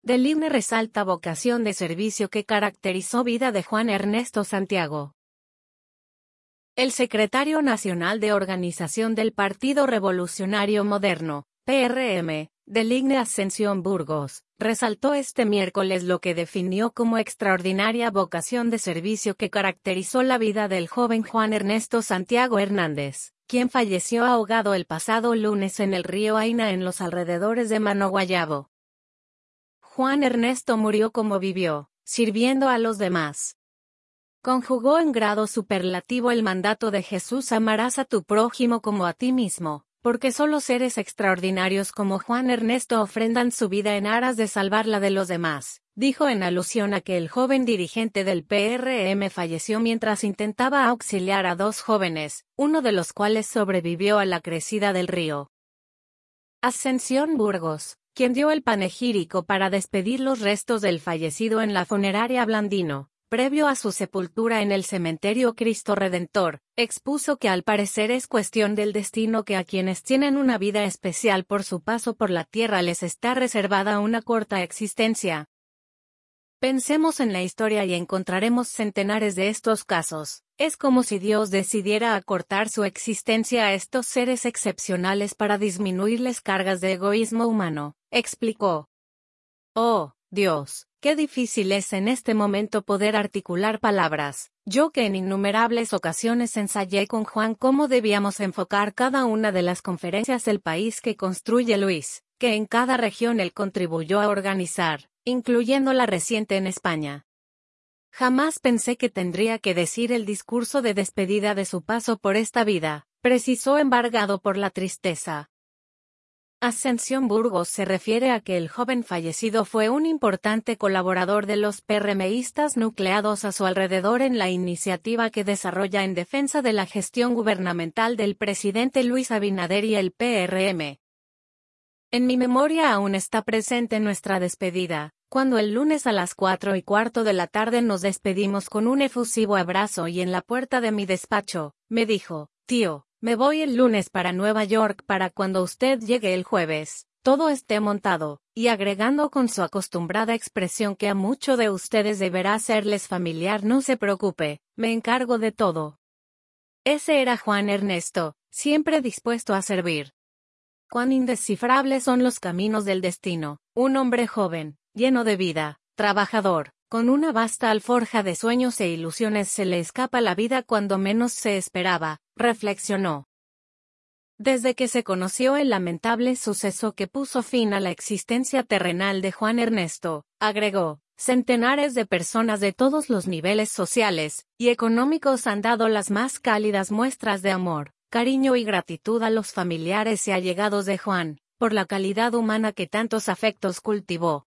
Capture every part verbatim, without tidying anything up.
Del I N E resalta vocación de servicio que caracterizó vida de Juan Ernesto Santiago. El secretario nacional de organización del Partido Revolucionario Moderno, P R M, del I N E Ascensión Burgos, resaltó este miércoles lo que definió como extraordinaria vocación de servicio que caracterizó la vida del joven Juan Ernesto Santiago Hernández, quien falleció ahogado el pasado lunes en el río Aina en los alrededores de Manoguayabo. Juan Ernesto murió como vivió, sirviendo a los demás. Conjugó en grado superlativo el mandato de Jesús: amarás a tu prójimo como a ti mismo, porque solo seres extraordinarios como Juan Ernesto ofrendan su vida en aras de salvar la de los demás, dijo en alusión a que el joven dirigente del P R M falleció mientras intentaba auxiliar a dos jóvenes, uno de los cuales sobrevivió a la crecida del río. Ascensión Burgos, quien dio el panegírico para despedir los restos del fallecido en la funeraria Blandino, previo a su sepultura en el cementerio Cristo Redentor, expuso que al parecer es cuestión del destino que a quienes tienen una vida especial por su paso por la tierra les está reservada una corta existencia. Pensemos en la historia y encontraremos centenares de estos casos. Es como si Dios decidiera acortar su existencia a estos seres excepcionales para disminuirles cargas de egoísmo humano, explicó. Oh, Dios, qué difícil es en este momento poder articular palabras. Yo que en innumerables ocasiones ensayé con Juan cómo debíamos enfocar cada una de las conferencias del país que construye Luis, que en cada región él contribuyó a organizar, incluyendo la reciente en España. Jamás pensé que tendría que decir el discurso de despedida de su paso por esta vida, precisó embargado por la tristeza. Ascensión Burgos se refiere a que el joven fallecido fue un importante colaborador de los PRMistas nucleados a su alrededor en la iniciativa que desarrolla en defensa de la gestión gubernamental del presidente Luis Abinader y el P R M. En mi memoria aún está presente nuestra despedida, cuando el lunes a las cuatro y cuarto de la tarde nos despedimos con un efusivo abrazo y en la puerta de mi despacho, me dijo, tío, me voy el lunes para Nueva York para cuando usted llegue el jueves, todo esté montado, y agregando con su acostumbrada expresión que a mucho de ustedes deberá serles familiar: no se preocupe, me encargo de todo. Ese era Juan Ernesto, siempre dispuesto a servir. Cuán indescifrables son los caminos del destino, un hombre joven, lleno de vida, trabajador, con una vasta alforja de sueños e ilusiones se le escapa la vida cuando menos se esperaba, reflexionó. Desde que se conoció el lamentable suceso que puso fin a la existencia terrenal de Juan Ernesto, agregó, centenares de personas de todos los niveles sociales y económicos han dado las más cálidas muestras de amor, cariño y gratitud a los familiares y allegados de Juan, por la calidad humana que tantos afectos cultivó.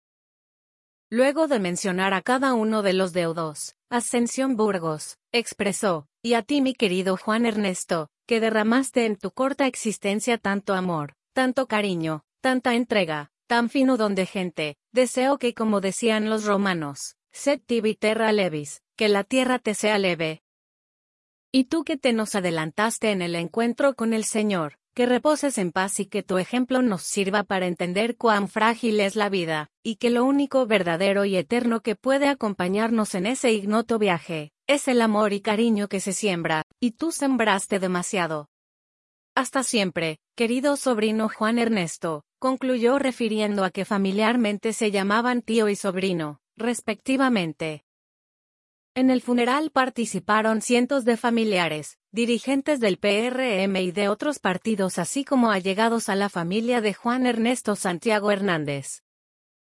Luego de mencionar a cada uno de los deudos, Ascensión Burgos, expresó, y a ti mi querido Juan Ernesto, que derramaste en tu corta existencia tanto amor, tanto cariño, tanta entrega, tan fino don de gente, deseo que como decían los romanos, sed tibi terra levis, que la tierra te sea leve. Y tú que te nos adelantaste en el encuentro con el Señor, que reposes en paz y que tu ejemplo nos sirva para entender cuán frágil es la vida, y que lo único verdadero y eterno que puede acompañarnos en ese ignoto viaje, es el amor y cariño que se siembra, y tú sembraste demasiado. Hasta siempre, querido sobrino Juan Ernesto, concluyó refiriendo a que familiarmente se llamaban tío y sobrino, respectivamente. En el funeral participaron cientos de familiares, dirigentes del P R M y de otros partidos así como allegados a la familia de Juan Ernesto Santiago Hernández.